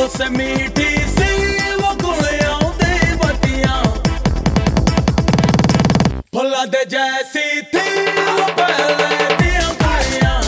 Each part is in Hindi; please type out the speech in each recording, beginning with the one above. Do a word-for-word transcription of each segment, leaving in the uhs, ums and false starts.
गुड़ से मीठी सी वो गुड़ियों दी बतियां, फुल्ला दे जैसी थी वो पहले दियां कुड़ियां।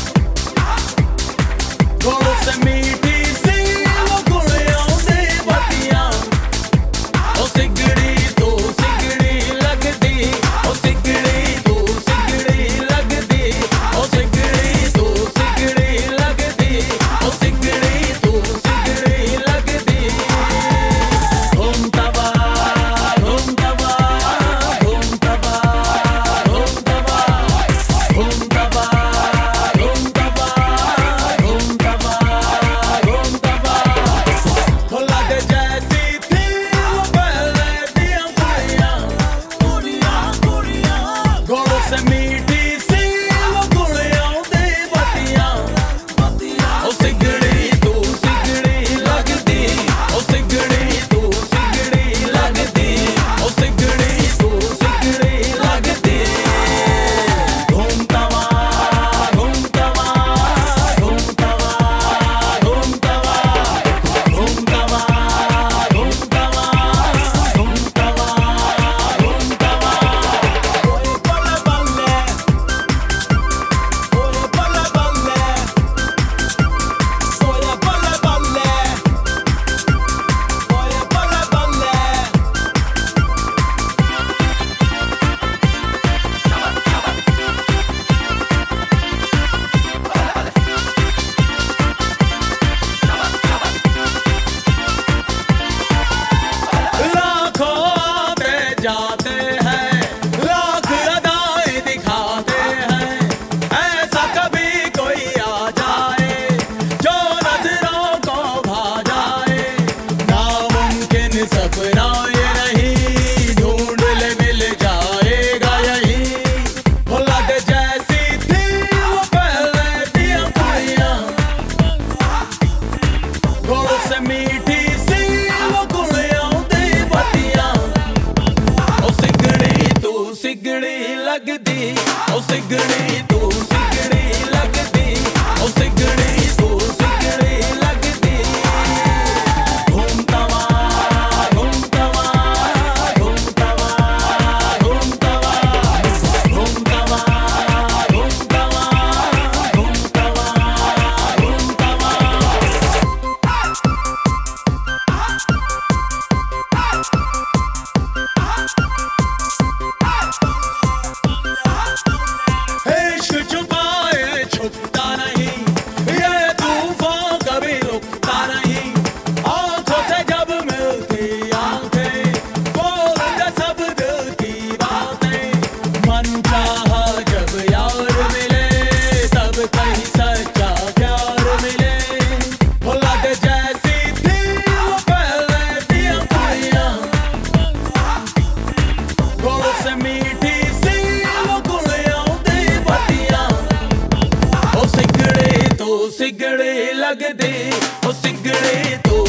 गुड़ से मीठी सी वो गुड़ियों दी बतियां, ओ सिगड़ी तू सिगड़ी लगदी, ओ सिगड़ी तू सिगड़ी लगदी, ओ सिगड़ी तू सिगड़ी लगदी, ओ सिगड़ी तू सिगड़ी लगदी। घूम तबा घूम तबा घूम तबा घूम तबा घूम तबा घूम तबा घूम तबा घूम तबा, फुल्ला दे जैसी थी वो पहले दियां कुड़ियां, कुड़ियां कुड़ियां। गुड़ से मीठी सी वो गुड़ियों दी बतियां, बतियां। ओ सिगड़ी तू सिगड़ी लगदी, ओ सिगड़ी तू सिगड़ी लगदी, ओ सिगड़ी तू सिगड़ी लगदी। घूम तवा घूम तवा घूम तवा घूम तवा घूम तवा घूम तवा घूम तवा घूम तवा। ओए बल्ले बल्ले, ओए बल्ले बल्ले, ओए बल्ले बल्ले, ओए बल्ले बल्ले। लाखों आते जाते हैं, लाख अदाएं दिखाते हैं, ऐसा कभी कोई आ जाए जो नजरों को भा जाए। नामुमकिन सपना ये नहीं, ढूंढ ले मिल जाएगा यही। फुल्ला दे जैसी थी वो पहले दियां कुड़ियां, गुड़ से मीठी सी वो गुड़ियों दी बतियां, ओ सिगड़ी तू सिगड़ी लगदी, ओ सिगड़ी तू सिगड़ी लगदी, ओ सिगड़ी तू सिगड़ी लगदी। घूम तवा घूम तवा घूम तवा घूम तवा घूम तवा घूम तवा घूम तवा घूम तवा। इश्क छुपाए छुपता नहीं, ये तूफान कभी रुकता नहीं। आंखों से जब मिलती आंखें, बोलते सब दिल की बातें। मन चाहा जब यार मिले, तब कहीं सच्चा प्यार मिले। फुल्ला दे जैसी थी वो पहले दियां कुड़ियां, गुड़ से मीठी सी वो गुड़ियों दी बतियां, ओ सिगड़ी तू सिगड़ी लगदी, ओ सिगड़ी तू